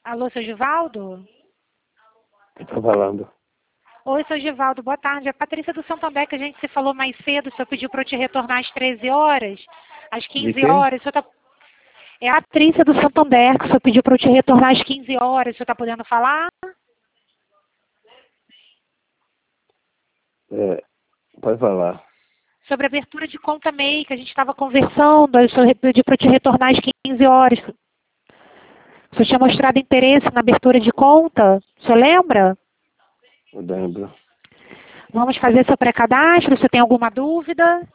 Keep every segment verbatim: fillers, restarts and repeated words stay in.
Alô, seu Givaldo? Estou falando. Oi, seu Givaldo, boa tarde. É a Patrícia do Santander, que a gente se falou mais cedo. O senhor pediu para eu te retornar às treze horas, às quinze horas. O senhor tá... É a Patrícia do Santander, que o senhor pediu para eu te retornar às quinze horas. O senhor está podendo falar? É, pode falar. Sobre a abertura de conta M E I, que a gente estava conversando. O senhor pediu para eu te retornar às quinze horas. O senhor tinha mostrado interesse na abertura de conta. O senhor lembra? Eu lembro. Vamos fazer seu pré-cadastro. Você tem alguma dúvida?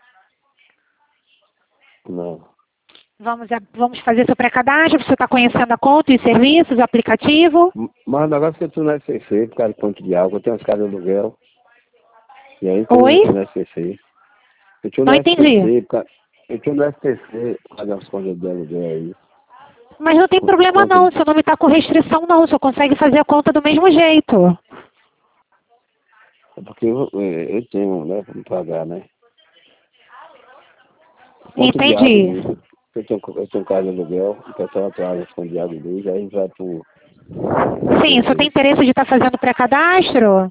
Não. Vamos, vamos fazer seu pré-cadastro. Você está conhecendo a conta, os serviços, o aplicativo? Mas o negócio é que eu estou no S C C, por causa do ponto de água. Eu tenho as casas de aluguel. E aí Oi? eu estou no S C C. Eu estou no Não entendi. S C C, por causa... Eu estou no S C C, por causa das contas de aluguel aí. Mas não tem problema não, seu nome está com restrição não, o senhor consegue fazer a conta do mesmo jeito. É porque eu, eu tenho, né, para me pagar, né? Ponto Entendi. de água, eu tenho, eu tenho casa de aluguel, o pessoal atrasa as contas de água e luz, aí vai pro... Sim, o senhor tem interesse de estar tá fazendo pré-cadastro?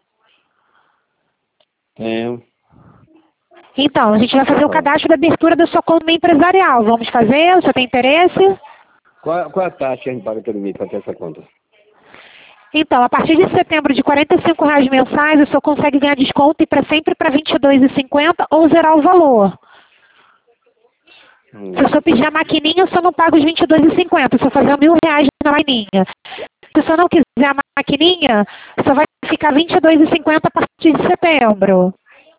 Tenho. Então, a gente vai fazer o cadastro da abertura da sua conta empresarial. Vamos fazer? O senhor tem interesse? Qual, qual a taxa que a gente paga todo mês para ter essa conta? Então, a partir de setembro, de quarenta e cinco reais mensais, o senhor consegue ganhar desconto e para sempre para vinte e dois reais e cinquenta centavos ou zerar o valor. Hum. Se o senhor pedir a maquininha, o senhor não paga os vinte e dois reais e cinquenta centavos, o senhor fazer mil reais na maquininha. Se o senhor não quiser a maquininha, o senhor vai ficar vinte e dois reais e cinquenta centavos a partir de setembro.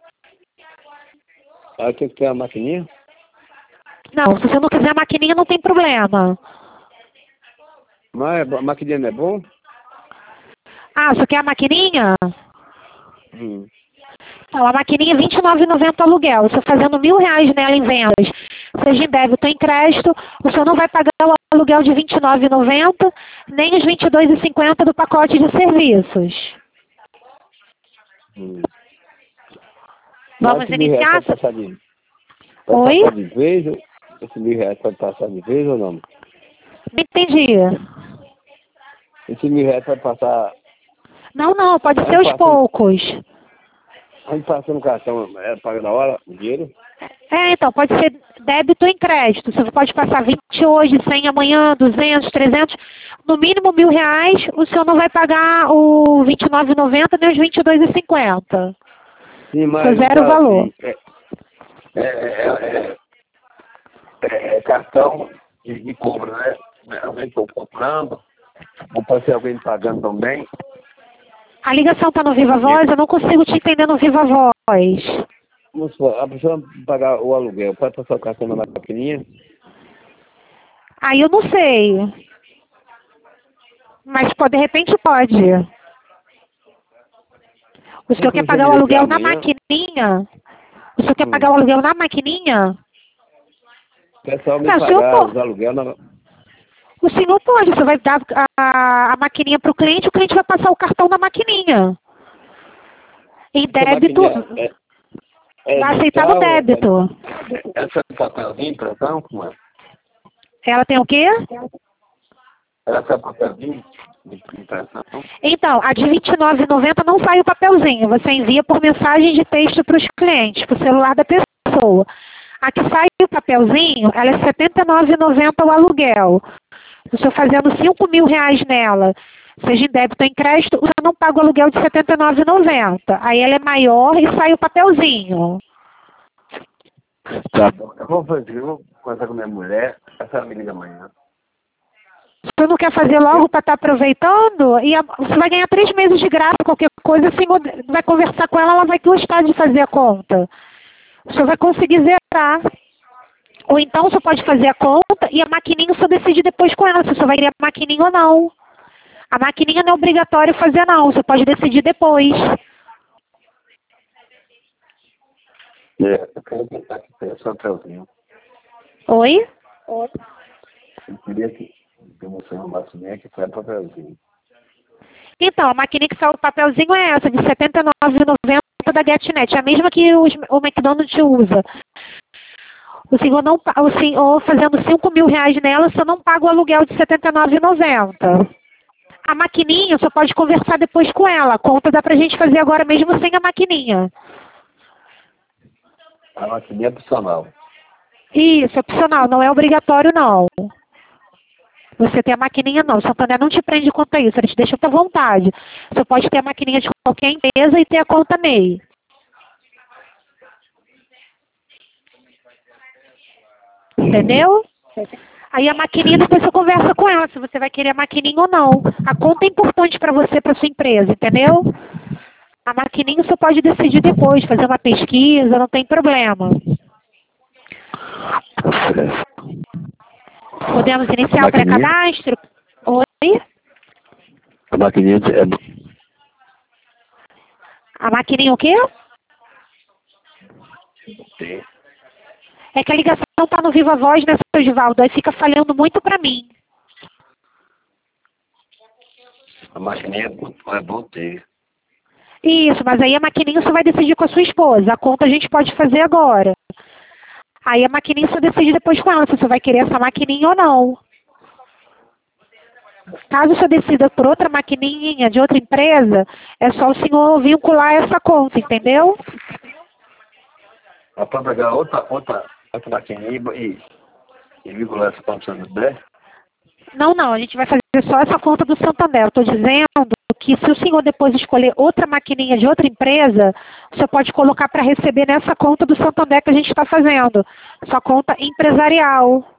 Ah, tem que ter a maquininha? Não, se você não quiser a maquininha, não tem problema. Mas a maquininha não é bom? Ah, você quer a maquininha? Hum. Então, a maquininha é vinte e nove reais e noventa centavos aluguel. Você fazendo mil reais nela em vendas, seja em débito ou em crédito, o senhor não vai pagar o aluguel de vinte e nove reais e noventa centavos, nem os vinte e dois reais e cinquenta centavos do pacote de serviços. Hum. Vamos iniciar? Pode passar de, pode Oi? passar de vez? Esse mil reais pode passar de vez ou não? Não entendi. Esse mil reais pode passar... Não, não, pode ser aos passando, poucos. A gente passa no cartão, é, paga na hora o dinheiro? É, então, pode ser débito ou em crédito. Você pode passar vinte hoje, cem amanhã, duzentos, trezentos. No mínimo mil reais, o senhor não vai pagar o vinte e nove reais e noventa centavos nem os vinte e dois reais e cinquenta centavos. Sim, mas... Só zero o valor. Assim, é, é, é, é, é cartão de, de compra, né? Alguém estou comprando, ou pode ser alguém pagando também. A ligação está no Viva Voz, eu não consigo te entender no Viva Voz. Vamos supor, a pessoa pagar o aluguel, pode passar o cartão na maquininha? Aí eu não sei. Mas pode, de repente pode. O senhor quer pagar o aluguel na maquininha? O senhor quer pagar o aluguel na maquininha? Quer só me Não, pagar os aluguel na... O senhor pode, você vai dar a, a maquininha para o cliente, o cliente vai passar o cartão na maquininha. Em débito, é, é vai aceitar no débito. É, essa papelzinho, impressão, como é? Ela tem o quê? Essa papelzinho de impressão. Então, a de vinte e nove reais e noventa centavos não sai o papelzinho, você envia por mensagem de texto para os clientes, para o celular da pessoa. A que sai o papelzinho, ela é setenta e nove reais e noventa centavos o aluguel. O senhor fazendo cinco mil reais nela, seja em débito ou em crédito, o senhor não paga o aluguel de setenta e nove reais e noventa centavos. Aí ela é maior e sai o papelzinho. Tá bom. Eu vou fazer, eu vou conversar com minha mulher, essa me liga amanhã. O senhor não quer fazer logo para estar aproveitando? E a, você vai ganhar três meses de graça, qualquer coisa, o senhor vai conversar com ela, ela vai gostar de fazer a conta. O senhor vai conseguir zerar. Ou então o senhor pode fazer a conta e a maquininha o senhor decide depois com ela, se o senhor vai querer a maquininha ou não. A maquininha não é obrigatório fazer não, o senhor pode decidir depois. É, eu quero tentar que tem só papelzinho. Oi? Oi. Eu queria que você arrumasse bem que foi papelzinho. Então, a maquininha que sai o papelzinho é essa, de setenta e nove reais e noventa centavos da GetNet, é a mesma que os, o McDonald's usa. O senhor, não, o senhor fazendo cinco mil reais nela, o senhor não paga o aluguel de setenta e nove reais e noventa centavos. A maquininha, você pode conversar depois com ela. A conta dá pra gente fazer agora mesmo sem a maquininha. A maquininha é opcional. Isso, opcional, não é obrigatório não. Você tem a maquininha não, o Santander não te prende quanto a isso, ele te deixa à tua vontade. Você pode ter a maquininha de qualquer empresa e ter a conta M E I. Entendeu? Aí a maquininha depois você conversa com ela, se você vai querer a maquininha ou não. A conta é importante para você, para sua empresa, entendeu? A maquininha você pode decidir depois, fazer uma pesquisa, não tem problema. Podemos iniciar o pré-cadastro? Oi? A maquininha é... A maquininha o quê? Sim. É que a ligação tá no Viva Voz, né, seu Givaldo? Aí fica falhando muito para mim. A maquininha é bom, é bom ter. Isso, mas aí a maquininha você vai decidir com a sua esposa. A conta a gente pode fazer agora. Aí a maquininha você decide depois com ela, se você vai querer essa maquininha ou não. Caso você decida por outra maquininha de outra empresa, é só o senhor vincular essa conta, entendeu? Ela pode pegar outra, outra, outra maquininha e, e vincular essa conta do Santander? Não, não, a gente vai fazer só essa conta do Santander. Eu estou dizendo que se o senhor depois escolher outra maquininha de outra empresa, você pode colocar para receber nessa conta do Santander que a gente está fazendo. Sua conta empresarial.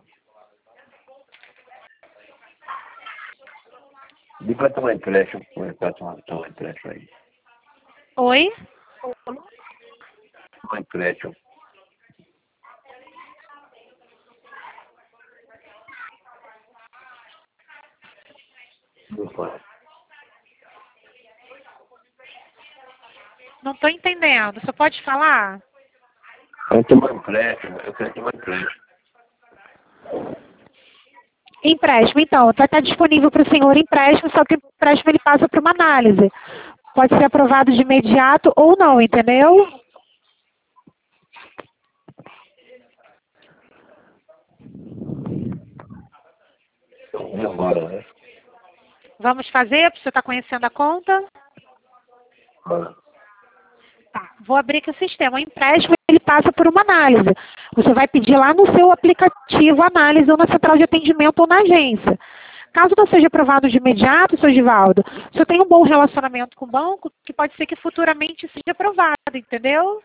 E para tomar empréstimo, para tomar, tomar empréstimo aí? Oi? Tomar empréstimo. Não foi. Não estou entendendo. Você pode falar? Eu quero tomar empréstimo, eu quero tomar empréstimo. Empréstimo, então. Vai estar disponível para o senhor empréstimo, só que o empréstimo ele passa para uma análise. Pode ser aprovado de imediato ou não, entendeu? E agora, né? Vamos fazer? Você está conhecendo a conta? Agora. Tá, vou abrir aqui o sistema. O empréstimo ele passa por uma análise. Você vai pedir lá no seu aplicativo análise ou na central de atendimento ou na agência. Caso não seja aprovado de imediato, seu Givaldo, você tem um bom relacionamento com o banco, que pode ser que futuramente seja aprovado, entendeu?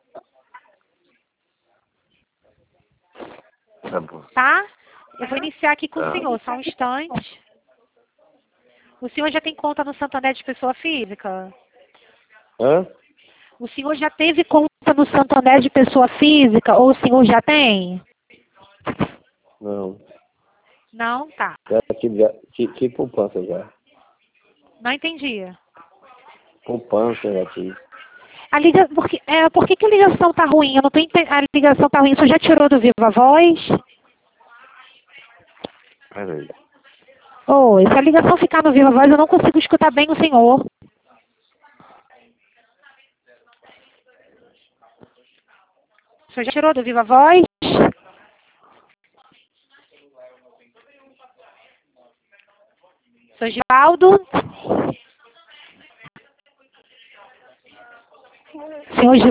Tá bom. Tá? Eu vou iniciar aqui com Tá. o senhor, só um instante. O senhor já tem conta no Santander de pessoa física? Hã? O senhor já teve conta no Santander de pessoa física ou o senhor já tem? Não. Não? Tá. Já tive, já, tive, tive poupança já. Não entendi. Poupança já tive. A liga... por, que, é, por que, que a ligação tá ruim? Eu não tô ente... A ligação tá ruim. O senhor já tirou do Viva Voz? Peraí. Oi, se a ligação ficar no Viva Voz, eu não consigo escutar bem o senhor. O senhor já tirou do Viva Voz? Sou Givaldo. Senhor